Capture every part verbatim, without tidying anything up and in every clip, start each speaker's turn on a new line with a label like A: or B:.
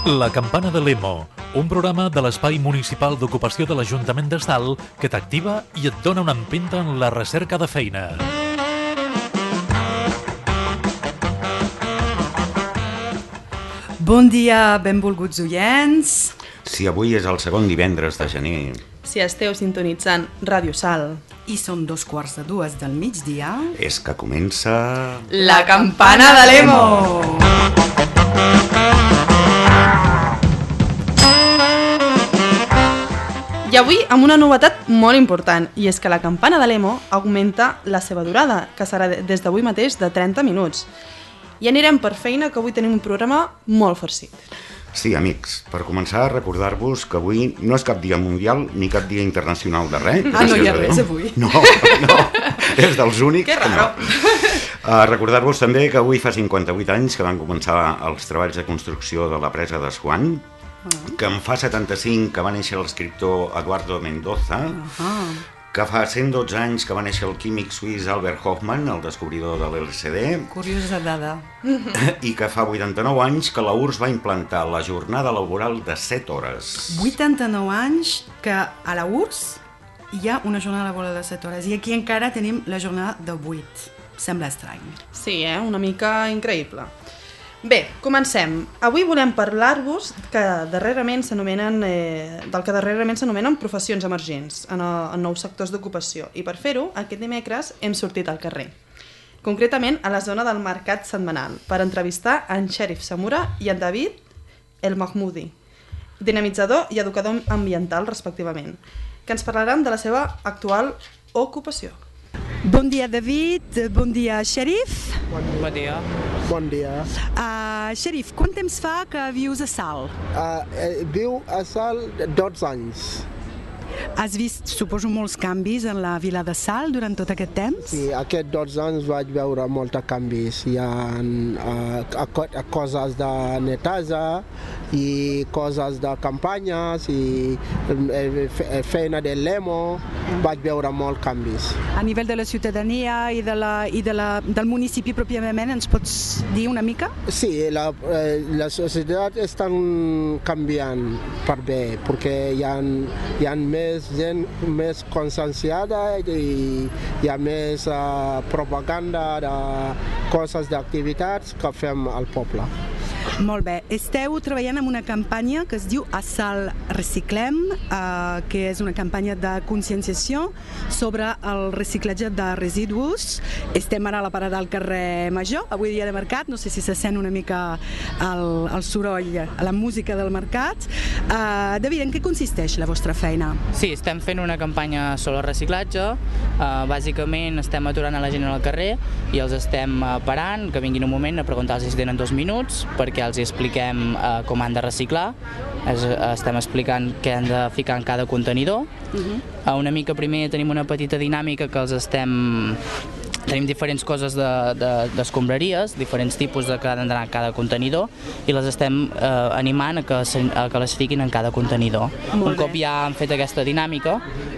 A: La Campana de l'Emo, un programa de l'Espai Municipal d'Ocupació de l'Ajuntament d'Estal que t'activa i et dona una empenta en la recerca de feina.
B: Bon dia, benvolguts oients.
C: Si avui és el segon divendres de gener...
D: Si esteu sintonitzant Ràdio Sal
B: i són dos quarts de dues del migdia...
C: És que comença...
D: La Campana de l'Emo! I avui amb una novetat molt important, i és que la Campana de l'Emo augmenta la seva durada, que serà des d'avui mateix de trenta minuts. I anirem per feina, que avui tenim un programa molt farcit.
C: Sí, amics, per començar, recordar-vos que avui no és cap dia mundial ni cap dia internacional de res.
B: Ah, no hi ha res avui?
C: No, no, és dels únics
D: que
C: no. Uh, recordar-vos també que avui fa cinquanta-vuit anys que van començar els treballs de construcció de la presa de Swan, que en fa setanta-cinc que va néixer l'escriptor Eduardo Mendoza, que fa cent dotze anys que va néixer el químic suís Albert Hofmann, el descobridor de l'L S D.
B: Curiosa dada.
C: I que fa vuitanta-nou anys que la U R S S va implantar la jornada laboral de set hores.
B: vuitanta-nou anys que a la U R S S hi ha una jornada laboral de set hores i aquí encara tenim la jornada de vuit. Sembla estrany.
D: Sí, eh? Una mica increïble. Bé, comencem. Avui volem parlar-vos que darrerament s'anomenen eh, del que darrerament s'anomenen professions emergents en, el, en nous sectors d'ocupació. I per fer-ho, aquest dimecres hem sortit al carrer. Concretament a la zona del Mercat Setmanal, per entrevistar en Sherif Samura i en David El Mahmoudi, dinamitzador i educador ambiental respectivament, que ens parlaran de la seva actual ocupació.
B: Bon dia, David. Bon dia, Sherif.
E: Bon dia. Bon dia.
F: Bon dia.
B: Uh, Sherif, quant temps fa que vius a Salt?
F: Uh, eh, viu a Salt dotze anys.
B: Has vist, suposo, molts canvis en la vila de Salt durant tot aquest temps?
F: Sí, aquests dotze anys vaig veure molts canvis. Hi ha uh, coses de neteja i coses de campanyes i uh, feina de l'Emo. Vaig veure molts canvis.
B: A nivell de la ciutadania i, de la, i de la, del municipi pròpiament, ens pots dir una mica?
F: Sí, la, eh, la societat està canviant per bé, perquè hi ha, hi ha més gent més conscienciada i hi ha més uh, propaganda de coses d'activitats que fem al poble.
B: Molt bé. Esteu treballant en una campanya que es diu A Salt Reciclem, eh, que és una campanya de conscienciació sobre el reciclatge de residus. Estem ara a la parada del carrer Major, avui dia de mercat, no sé si se sent una mica el, el soroll, la música del mercat. Eh, David, en què consisteix la vostra feina?
E: Sí, estem fent una campanya sobre el reciclatge. Uh, bàsicament estem aturant a la gent al carrer i els estem uh, parant, que vinguin un moment a preguntar-los si tenen dos minuts, perquè els expliquem uh, com han de reciclar. Es, uh, estem explicant què han de ficar en cada contenidor. Uh-huh. uh, una mica primer tenim una petita dinàmica que els estem... Tenim diferents coses d'escombraries, de, de, diferents tipus de que han d'anar a cada contenidor i les estem eh, animant a que, a que les fiquin en cada contenidor.
B: Molt
E: Un cop
B: bé.
E: ja han fet aquesta dinàmica,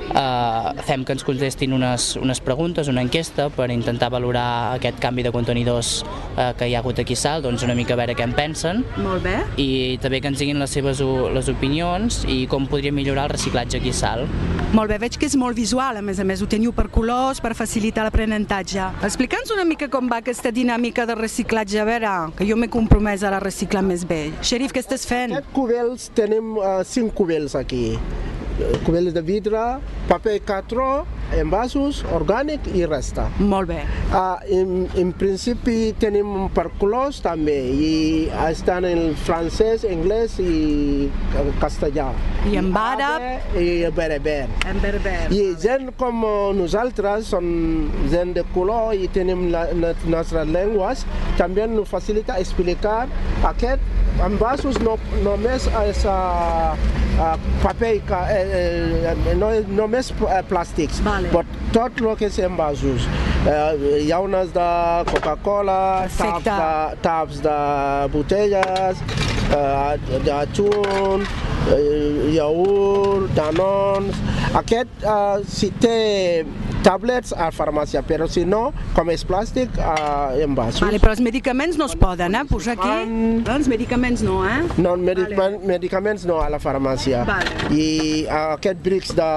E: eh, fem que ens contestin unes, unes preguntes, una enquesta, per intentar valorar aquest canvi de contenidors eh, que hi ha hagut aquí a Salt, doncs una mica a veure què en pensen.
B: Molt bé.
E: I també que ens diguin les seves les opinions i com podríem millorar el reciclatge aquí a Salt.
B: Molt bé, veig que és molt visual, a més a més, ho teniu per colors, per facilitar l'aprenentatge. Explica'ns una mica com va aquesta dinàmica de reciclatge, a veure, que jo m'he compromès a la reciclar més bé. Sherif, què estàs fent?
F: Aquests cubells, tenim uh, cinc cubells aquí. Cubells de vidre, paper cartró, envasos, orgànic i resta.
B: Molt bé.
F: Uh, en, en principi tenim per colors també, i estan en francès, anglès i castellà.
B: I en àrab?
F: I berber.
B: En berber.
F: I gent com nosaltres, són gent de color i tenim la, les nostres llengües, també ens facilita explicar aquest envasos no, només és uh, uh, paper, eh, eh, no és només plàstics,
B: vale.
F: Però tot el que és envasos. Eh, hi ha unes de Coca-Cola, taps de, taps de botelles, eh, d'atún, eh, iogurt, danons, Aquest, uh, si té tablets a farmàcia, però si no, com és plàstic, uh, en vasos.
B: Vale, però els medicaments no es poden, eh, posar aquí? Els medicaments no, eh?
F: No, medic vale. medicaments no a la farmàcia.
B: Vale.
F: I uh, aquest brics de...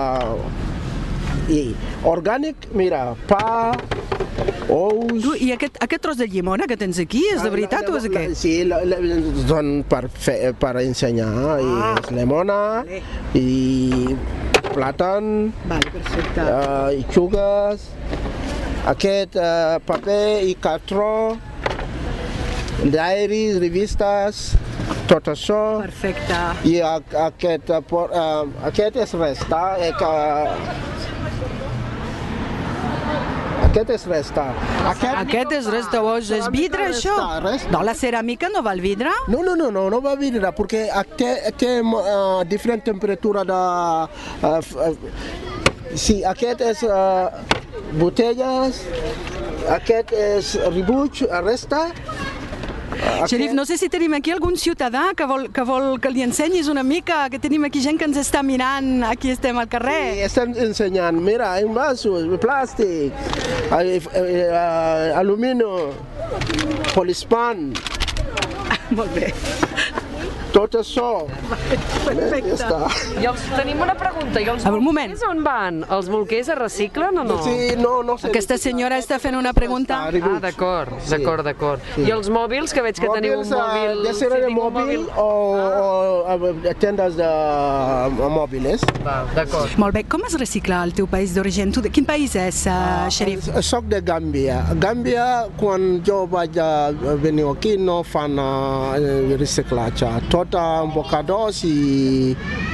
F: I orgànic, mira, pa, ous...
B: Tu, I aquest, aquest tros de llimona que tens aquí, és de veritat o és què?
F: Sí, la, la, són per, fer, per ensenyar. Ah. I és limona, vale. I plàtan,
B: vale, perfecte.
F: Uh, i xugues, aquest uh, paper i cartró, diaris, revistes, tot això.
B: Perfecte.
F: I a, aquest, uh, aquest és resta. Eh, que, Aquest és resta.
B: Aquest, aquest és resta, és, és vidre, això?
F: Resta.
B: No, la ceràmica no va al vidre?
F: No, no, no, no, no va al vidre, perquè té, té uh, diferent temperatura de... Uh, uh, sí, aquest és uh, botelles, aquest és rebuig, resta.
B: Aquest... Xerif, no sé si tenim aquí algun ciutadà que vol, que vol que li ensenyis una mica, que tenim aquí gent que ens està mirant, aquí estem al carrer.
F: Sí, estem ensenyant, mira, envasos, plàstic, alumini, polispan.
B: Molt bé.
F: Tot això.
B: Perfecte.
F: Ja
G: I els, tenim una pregunta, i els bolquers on van? Els bolquers es reciclen o no?
F: Sí, no, no sé.
B: Aquesta senyora està fent una pregunta.
G: Ah, d'acord, d'acord, d'acord. I els mòbils, que veig que teniu un mòbil...
F: De ser de mòbil o, o tendes de mòbils.
G: D'acord.
B: Molt bé, com es recicla el teu país d'origen? Tu de quin país és, uh, Xerif?
F: Soc de Gàmbia. Gàmbia, quan jo vaig venir aquí, no fan uh, reciclatge. Tot amb bocadors i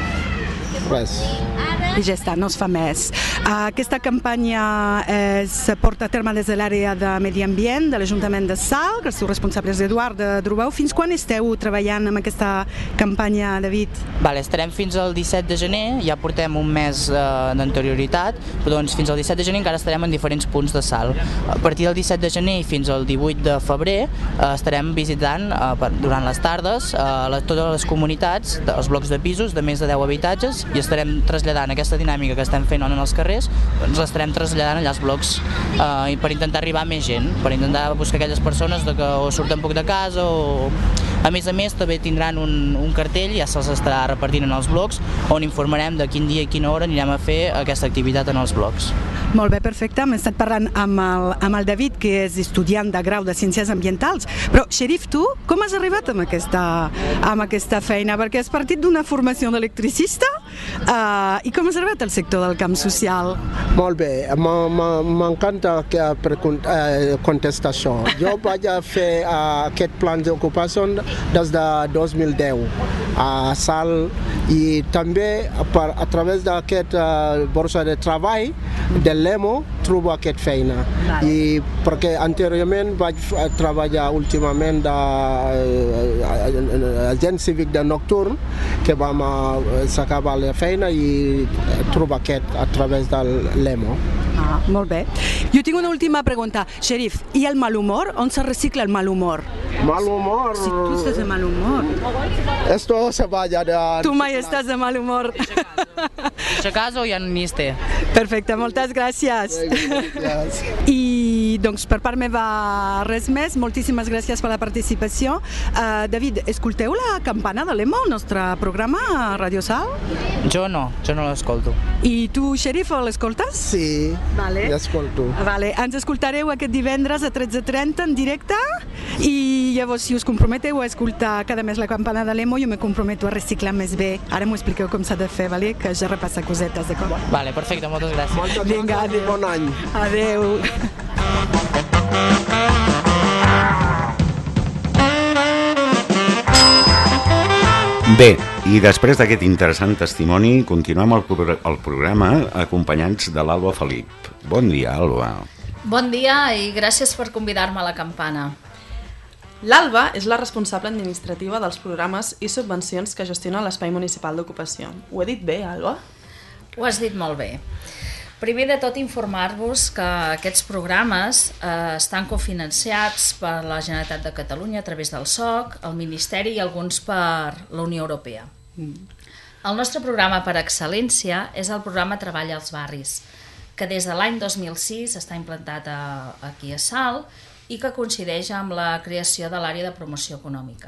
F: res.
B: I ja està, no es fa més. Aquesta campanya es porta a terme des de l'àrea de Medi Ambient de l'Ajuntament de Salt, que el seu responsable és Eduard de Drubau. Fins quan esteu treballant amb aquesta campanya, David?
E: Vale, estarem fins al disset de gener, ja portem un mes eh, d'anterioritat, però doncs fins al disset de gener encara estarem en diferents punts de Salt. A partir del disset de gener i fins al divuit de febrer eh, estarem visitant eh, per, durant les tardes eh, les, totes les comunitats, els blocs de pisos de més de deu habitatges, i estarem traslladant aquesta dinàmica que estem fent en els carrers, doncs l'estarem traslladant allà als blocs eh, per intentar arribar a més gent, per intentar buscar aquelles persones de que o surten poc de casa o... A més a més, també tindran un, un cartell, ja se'ls estarà repartint en els blocs, on informarem de quin dia i quina hora anirem a fer aquesta activitat en els blocs.
B: Molt bé, perfecte. Hem estat parlant amb el, amb el David, que és estudiant de grau de Ciències Ambientals. Però, Xerif, tu com has arribat amb aquesta, amb aquesta feina? Perquè has partit d'una formació d'electricista uh, i com has arribat al sector del camp social?
F: Molt bé, m'encanta contestar això. Jo vaig fer uh, aquest plan d'ocupació des de dos mil deu a Salt i també per, a través d'aquest uh, borsa de treball de l'EMO trobo aquesta feina. I perquè anteriorment vaig treballar últimament de uh, agent cívic de nocturn, que vam uh, s'acabar la feina i trobo aquest a través de l'EMO.
B: Ah, molt bé. Jo tinc una última pregunta. Xerif, i el mal humor? On se recicla el mal humor?
F: Mal humor...
B: Si tu estàs de mal humor.
F: Esto se vaya de...
B: Tu mai estàs de mal humor.
E: A casa o ja ni es té?
B: Perfecte, moltes gràcies.
F: Gràcies.
B: I doncs per part meva res més, moltíssimes gràcies per la participació. Uh, David, escolteu la campana de l'EMO, el nostre programa a Radio Salt?
E: Jo no, jo no l'escolto.
B: I tu, Xerif, l'escoltes?
F: Sí,
B: vale.
F: l'escolto.
B: Vale. Ens escoltareu aquest divendres a tretze trenta en directe i llavors si us comprometeu a escoltar cada mes la campana de l'EMO, jo me comprometo a reciclar més bé. Ara m'ho expliqueu com s'ha de fer, vale? Que ja repassa cosetes, d'acord?
E: Vale, perfecte, moltes gràcies.
F: Moltes
B: Vinga,
F: gràcies i
B: adéu.
F: bon any.
B: Adéu.
C: Bé, i després d'aquest interessant testimoni, continuem el, pro el programa acompanyats de l'Alba Felip. Bon dia, Alba.
H: Bon dia i gràcies per convidar-me a la campana.
D: L'Alba és la responsable administrativa dels programes i subvencions que gestiona l'Espai Municipal d'Ocupació. Ho he dit bé, Alba?
H: Ho has dit molt bé. Primer de tot, informar-vos que aquests programes eh, estan cofinanciats per la Generalitat de Catalunya a través del S O C, el Ministeri i alguns per la Unió Europea. Mm. El nostre programa per excel·lència és el programa Treball als Barris, que des de l'any dos mil sis està implantat a, aquí a Salt i que coincideix amb la creació de l'àrea de promoció econòmica.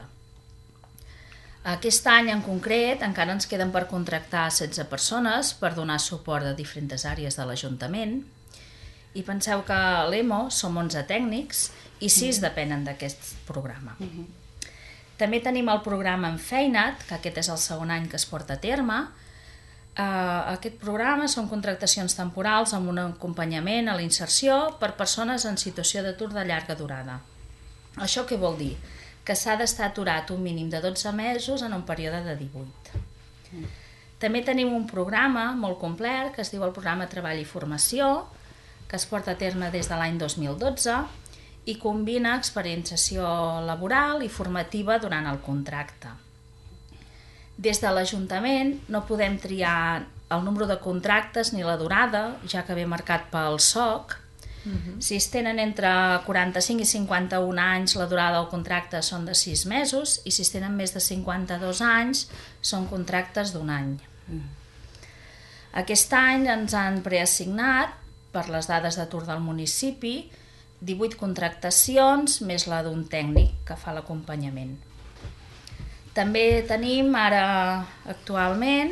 H: Aquest any en concret encara ens queden per contractar setze persones per donar suport a diferents àrees de l'Ajuntament i penseu que a l'E M O som onze tècnics i sis depenen d'aquest programa. També tenim el programa Enfeina't, que aquest és el segon any que es porta a terme. Aquest programa són contractacions temporals amb un acompanyament a la inserció per persones en situació d'atur de llarga durada. Això què vol dir? Que s'ha d'estar aturat un mínim de dotze mesos en un període de divuit. També tenim un programa molt complet que es diu el programa Treball i Formació, que es porta a terme des de l'any dos mil dotze i combina experienciació laboral i formativa durant el contracte. Des de l'Ajuntament no podem triar el número de contractes ni la durada, ja que ve marcat pel S O C. Uh-huh. Si es tenen entre quaranta-cinc i cinquanta-un anys, la durada del contracte són de sis mesos i si es tenen més de cinquanta-dos anys, són contractes d'un any. Uh-huh. Aquest any ens han preassignat, per les dades d'atur del municipi, divuit contractacions més la d'un tècnic que fa l'acompanyament. També tenim ara actualment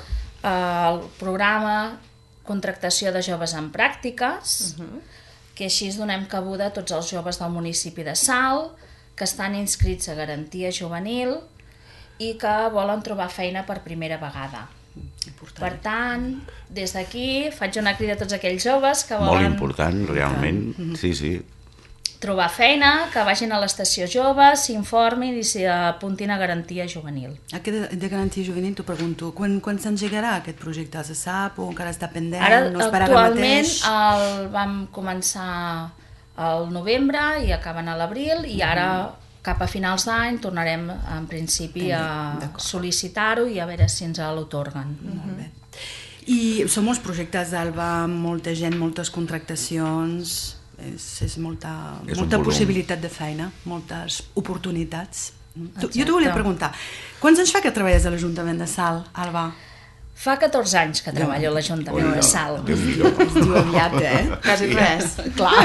H: el programa Contractació de Joves en Pràctiques, uh-huh. que així donem cabuda a tots els joves del municipi de Salt que estan inscrits a Garantia Juvenil i que volen trobar feina per primera vegada. Important. Per tant, des d'aquí faig una crida a tots aquells joves que volen...
C: Molt important, realment, uh-huh. sí, sí.
H: Trobar feina, que vagin a l'estació jove, s'informin i s'apuntin a Garantia Juvenil.
B: Aquest de Garantia Juvenil, t'ho pregunto, quan, quan s'engegarà aquest projecte? Se sap o encara està pendent?
H: Ara,
B: no es
H: actualment, el vam començar al novembre i acaben a l'abril i ara, cap a finals d'any, tornarem en principi a sol·licitar-ho i a veure si ens l'otorguen.
B: Molt bé. I són molts projectes, Alba, molta gent, moltes contractacions... és, és molta, és molta possibilitat de feina, moltes oportunitats. Tu, jo t'ho volia preguntar, quants anys fa que treballes a l'Ajuntament de Salt, Alba?
H: Fa catorze anys que treballo a l'Ajuntament de Salt.
B: Es diu aviat, eh?
D: Quasi res.
H: Clar.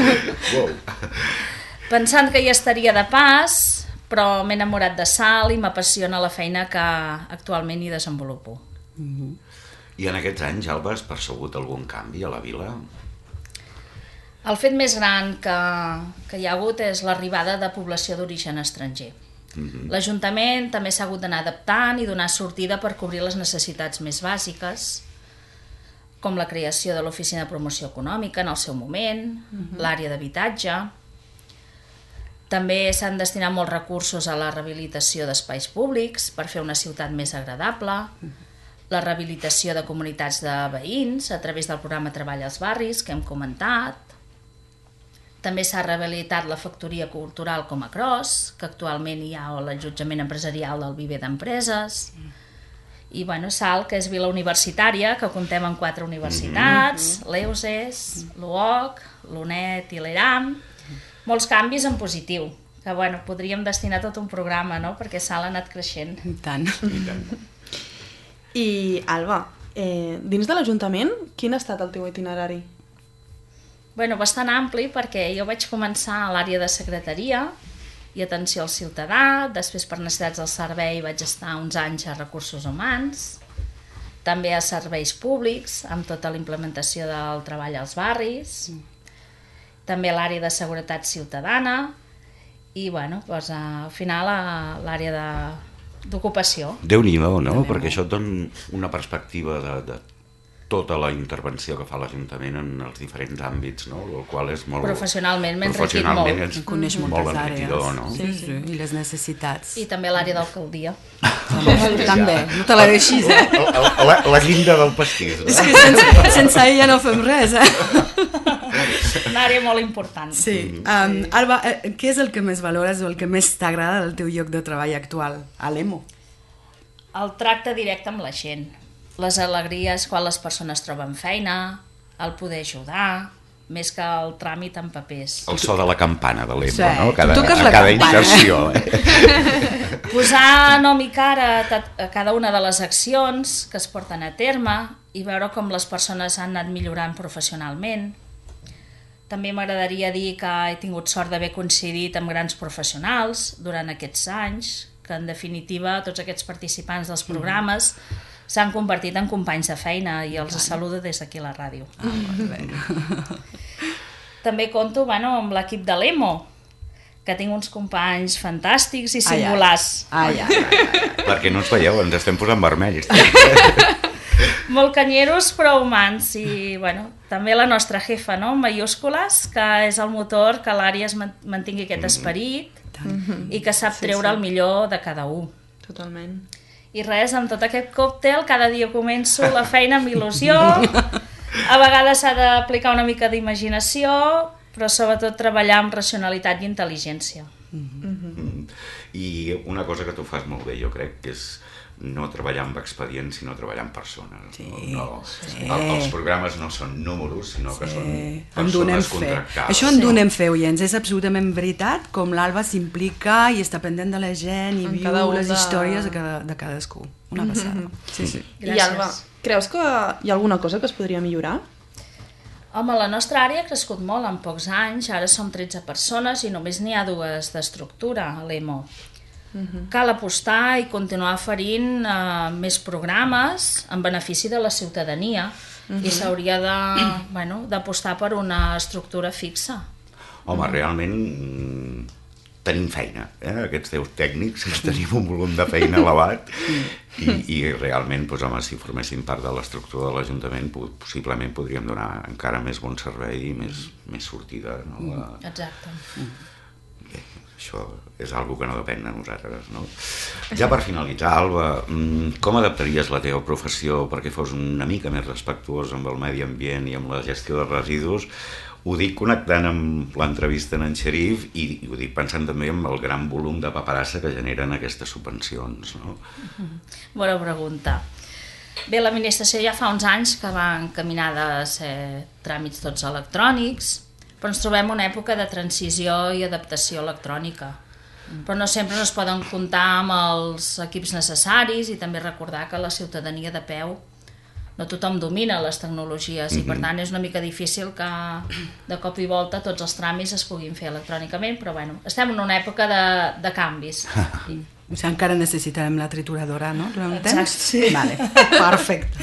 H: Pensant que ja estaria de pas, però m'he enamorat de Salt i m'apassiona la feina que actualment hi desenvolupo.
C: I en aquests anys, Alba, has percebut algun canvi a la vila?
H: El fet més gran que, que hi ha hagut és l'arribada de població d'origen estranger. Mm-hmm. L'Ajuntament també s'ha hagut d'anar adaptant i donar sortida per cobrir les necessitats més bàsiques, com la creació de l'Oficina de Promoció Econòmica en el seu moment, mm-hmm. l'àrea d'habitatge. També s'han destinat molts recursos a la rehabilitació d'espais públics per fer una ciutat més agradable, mm-hmm. la rehabilitació de comunitats de veïns a través del programa Treball als Barris, que hem comentat. També s'ha rehabilitat la factoria cultural com a Cros, que actualment hi ha l'allotjament empresarial del Viver d'Empreses. I bueno, Salt, que és vila universitària, que comptem amb quatre universitats, mm-hmm. l'E U S E S, l'U O C, l'UNED i l'ERAM. Molts canvis en positiu, que bueno, podríem destinar tot un programa, no?, perquè Salt ha anat creixent.
B: I tant.
C: I tant.
D: I, Alba, eh, dins de l'Ajuntament, quin ha estat el teu itinerari?
H: Bueno, bastant ampli, perquè jo vaig començar a l'àrea de secretaria i atenció al ciutadà, després per necessitats del servei vaig estar uns anys a recursos humans, també a serveis públics, amb tota la implementació del treball als barris, també a l'àrea de seguretat ciutadana i, bueno, doncs, al final a l'àrea d'ocupació.
C: Déu-n'hi-do, no? Perquè això et dona una perspectiva de, de tota la intervenció que fa l'Ajuntament en els diferents àmbits, no? El qual és molt...
H: Professionalment m'he enriquit molt.
C: Professionalment és
B: Coneix moltes
C: molt enriquidor,
B: àrees.
C: no?
B: Sí, sí, i les necessitats.
H: I també l'àrea d'alcaldia.
B: També, no te la deixis, eh?
C: La, la, la guinda del pastís, no?
B: És que sense, sense ella no fem res, eh?
H: Una àrea molt important.
B: Sí. Um, Alba, què és el que més valores o el que més t'agrada del teu lloc de treball actual a l'E M O?
H: El tracte directe amb la gent. Les alegries quan les persones troben feina, el poder ajudar, més que el tràmit en papers.
C: El so de la campana de l'E M O,
B: sí,
C: no? Cada,
B: tu toques
C: a
B: la
C: cada
B: campana.
C: inserció. Eh?
H: Posar nom i cara a cada una de les accions que es porten a terme i veure com les persones han anat millorant professionalment. També m'agradaria dir que he tingut sort d'haver coincidit amb grans professionals durant aquests anys, que en definitiva tots aquests participants dels programes s'han convertit en companys de feina i els saludo des d'aquí a la ràdio.
I: Ah, molt bé.
H: També compto bueno, amb l'equip de l'E M O, que tinc uns companys fantàstics i singulars.
I: Ai, ai, ai, ai.
C: Perquè no ens veieu, ens estem posant vermells.
H: Molt canyeros però humans i bueno, també la nostra jefa, no? Mayúscules, que és el motor que l'àrea es mantingui aquest esperit mm-hmm. i que sap sí, treure sí. el millor de cada un.
D: Totalment.
H: I res, amb tot aquest còctel cada dia començo la feina amb il·lusió, a vegades s'ha d'aplicar una mica d'imaginació, però sobretot treballar amb racionalitat i intel·ligència.
C: Mm-hmm. I una cosa que tu fas molt bé, jo crec, que és no treballar amb expedients, sinó treballar amb persones.
I: Sí,
C: no,
I: sí.
C: El, els programes no són números, sinó que
I: sí.
C: són
I: fe.
C: persones contractades.
I: Això en donem fe, oients, és absolutament veritat, com l'Alba s'implica i està pendent de la gent i en viu les de... històries de, cada, de cadascú. Una passada. Mm-hmm. Sí, sí.
D: I Alba, creus que hi ha alguna cosa que es podria millorar?
H: Home, la nostra àrea ha crescut molt en pocs anys, ara som tretze persones i només n'hi ha dues d'estructura a l'E M O. Uh-huh. Cal apostar i continuar oferint uh, més programes en benefici de la ciutadania uh-huh. i s'hauria de, bueno, d'apostar per una estructura fixa.
C: Home, uh-huh. realment tenim feina, eh? Aquests deu tècnics tenim un volum de feina elevat i, i realment, doncs, home, si forméssim part de l'estructura de l'Ajuntament possiblement podríem donar encara més bon servei i més, més sortida, no?
H: Uh-huh. Exacte.
C: Bé, això és algo que no depèn de nosaltres, no? Ja per finalitzar, Alba, com adaptaries la teva professió perquè fos una mica més respectuós amb el medi ambient i amb la gestió de residus? Ho dic connectant amb l'entrevista en en Xerif i, i ho dic pensant també en el gran volum de paperassa que generen aquestes subvencions, no?
H: Bona pregunta. Bé, l'administració ja fa uns anys que va encaminada a ser tràmits tots electrònics, però ens trobem una època de transició i adaptació electrònica. Però no sempre es poden comptar amb els equips necessaris i també recordar que la ciutadania de peu no tothom domina les tecnologies i per tant és una mica difícil que de cop i volta tots els tràmits es puguin fer electrònicament, però bueno, estem en una època de, de canvis.
I: I, o sigui, encara necessitarem la trituradora, no? Durant un
H: Exacte,
I: temps?
H: sí.
I: Vale, perfecte.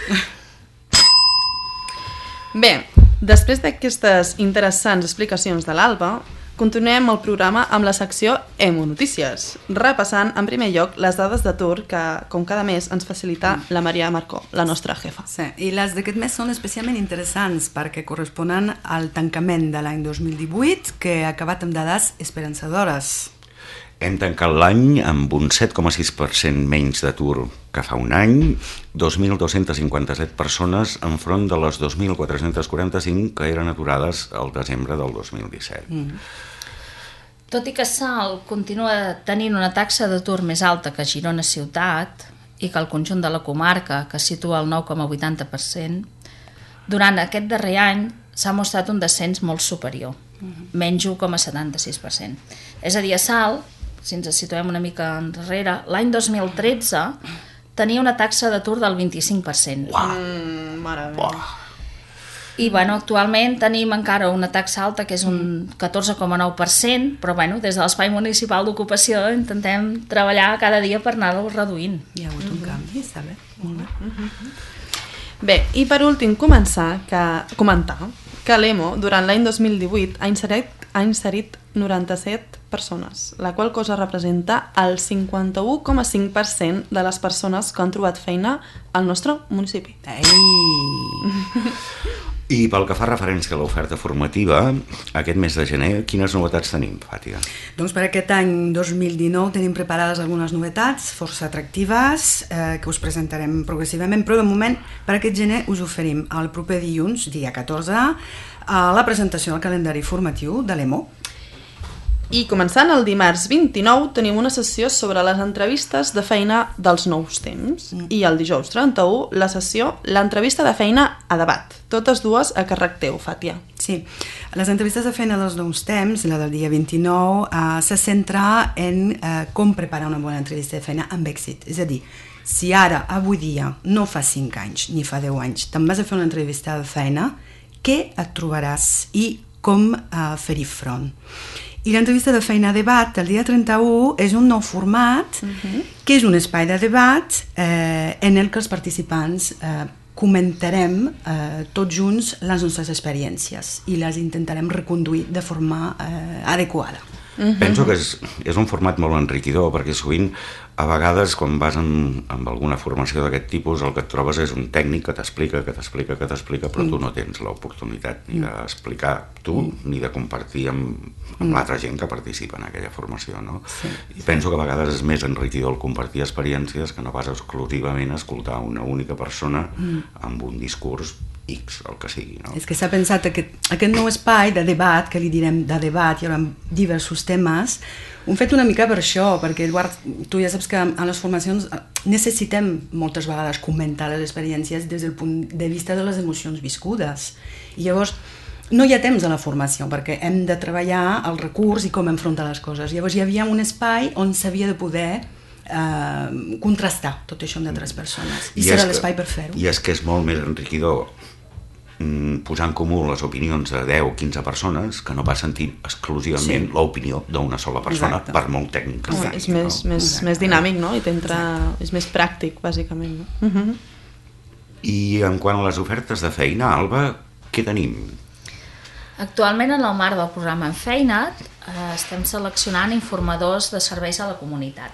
D: Bé, després d'aquestes interessants explicacions de l'Alba, continuem el programa amb la secció E M O Notícies, repassant en primer lloc les dades d'atur que, com cada mes, ens facilita la Maria Marcó, la nostra jefa.
I: Sí, i les d'aquest mes són especialment interessants perquè corresponen al tancament de l'any dos mil divuit, que ha acabat amb dades esperançadores.
C: Hem tancat l'any amb un set coma sis per cent menys d'atur que fa un any, dos mil dos-cents cinquanta-set persones enfront de les dos mil quatre-cents quaranta-cinc que eren aturades al desembre del dos mil disset. Mm.
H: Tot i que Salt continua tenint una taxa d'atur més alta que Girona ciutat i que el conjunt de la comarca, que situa el nou coma vuitanta per cent, durant aquest darrer any s'ha mostrat un descens molt superior, menys un coma setanta-sis per cent. És a dir, a Salt, si ens situem una mica enrere, l'any dos mil tretze tenia una taxa d'atur del vint-i-cinc per cent.
D: Mm, mare meva.
H: I bueno, actualment tenim encara una taxa alta que és un catorze coma nou per cent, però bueno, des de l'Espai Municipal d'Ocupació intentem treballar cada dia per anar-ho reduint.
I: Hi ha hagut un canvi, està bé. Molt bé.
D: Bé, i per últim començar que, comentar que l'E M O durant l'any dos mil divuit ha inserit, ha inserit noranta-set persones, la qual cosa representa el cinquanta-u coma cinc per cent de les persones que han trobat feina al nostre municipi.
I: Ei!
C: I pel que fa referència a l'oferta formativa, aquest mes de gener, quines novetats tenim, Fàtia?
I: Doncs per aquest any dos mil dinou tenim preparades algunes novetats força atractives eh, que us presentarem progressivament, però de moment per aquest gener us oferim el proper dilluns, dia catorze, a la presentació del calendari formatiu de l'E M O.
D: I començant el dimarts vint-i-nou tenim una sessió sobre les entrevistes de feina dels nous temps. Mm. I el dijous trenta-u la sessió l'entrevista de feina a debat. Totes dues a càrrec teu, Fàtia.
I: Sí, les entrevistes de feina dels nous temps, la del dia vint-i-nou, eh, se centra en eh, com preparar una bona entrevista de feina amb èxit. És a dir, si ara, avui dia, no fa cinc anys ni fa deu anys, te'n vas a fer una entrevista de feina, què et trobaràs i com eh, fer-hi front. I l'entrevista de feina a debat el dia trenta-u és un nou format uh-huh. que és un espai de debat eh, en el que els participants eh, comentarem eh, tots junts les nostres experiències i les intentarem reconduir de forma eh, adequada.
C: Uh-huh. Penso que és, és un format molt enriquidor perquè sovint a vegades quan vas en, en alguna formació d'aquest tipus el que et trobes és un tècnic que t'explica, que t'explica, que t'explica, però mm. tu no tens l'oportunitat ni d'explicar tu mm. ni de compartir amb, amb mm. l'altra gent que participa en aquella formació, no? Sí. I penso que a vegades és més enriquidor el compartir experiències que no vas exclusivament a escoltar una única persona mm. amb un discurs X, el que sigui, no?
I: És que s'ha pensat aquest, aquest nou espai de debat, que li direm de debat, hi haurà diversos temes, ho hem fet una mica per això, perquè, Eduard, tu ja saps que en les formacions necessitem moltes vegades comentar les experiències des del punt de vista de les emocions viscudes. I llavors no hi ha temps a la formació, perquè hem de treballar el recurs i com enfrontar les coses. Llavors hi havia un espai on s'havia de poder eh, contrastar tot això amb d'altres persones. I, I serà l'espai per fer-ho.
C: I és que és molt més enriquidor posar en comú les opinions de deu o quinze persones que no va sentir exclusivament sí. l'opinió d'una sola persona. Exacte. Per molt tècnic que sigui.
D: És més, no? més, més dinàmic, no? I és més pràctic, bàsicament. No? Uh-huh.
C: I en quant a les ofertes de feina, Alba, què tenim?
H: Actualment, en el marc del programa En Feina, eh, estem seleccionant informadors de serveis a la comunitat.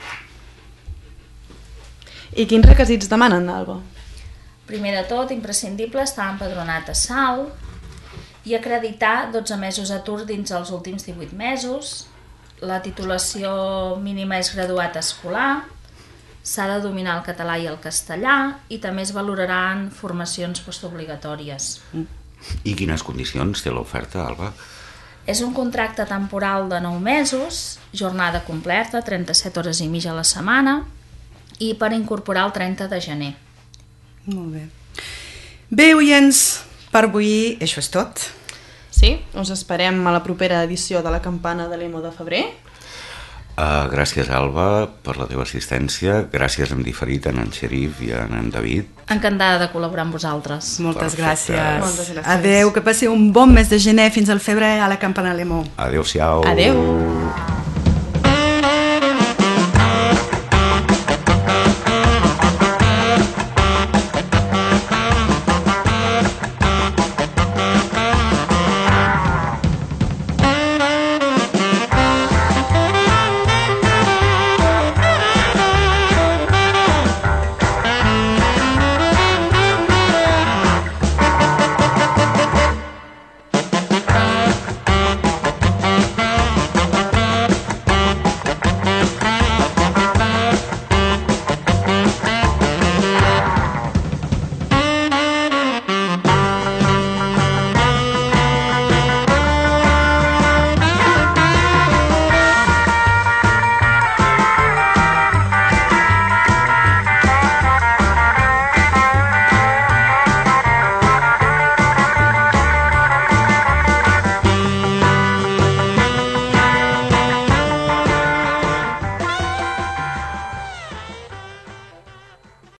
D: I quins requisits demanen, Alba?
H: Primer de tot, imprescindible estar empadronat a Salt i acreditar dotze mesos d'atur dins els últims divuit mesos. La titulació mínima és graduat escolar, s'ha de dominar el català i el castellà i també es valoraran formacions postobligatòries.
C: I quines condicions té l'oferta, Alba?
H: És un contracte temporal de nou mesos, jornada completa, trenta-set hores i mitja a la setmana i per incorporar el trenta de gener.
I: Molt bé. Bé, oients, per avui això és tot.
D: Sí, us esperem a la propera edició de la campana de l'Emo de febrer.
C: Uh, gràcies, Alba, per la teva assistència. Gràcies en diferit a en Xerif i a en David.
H: Encantada de col·laborar amb vosaltres.
I: Moltes gràcies. Moltes gràcies. Adéu, que passi un bon mes de gener fins al febrer a la campana de l'Emo.
C: Adéu-siau.
D: Adéu.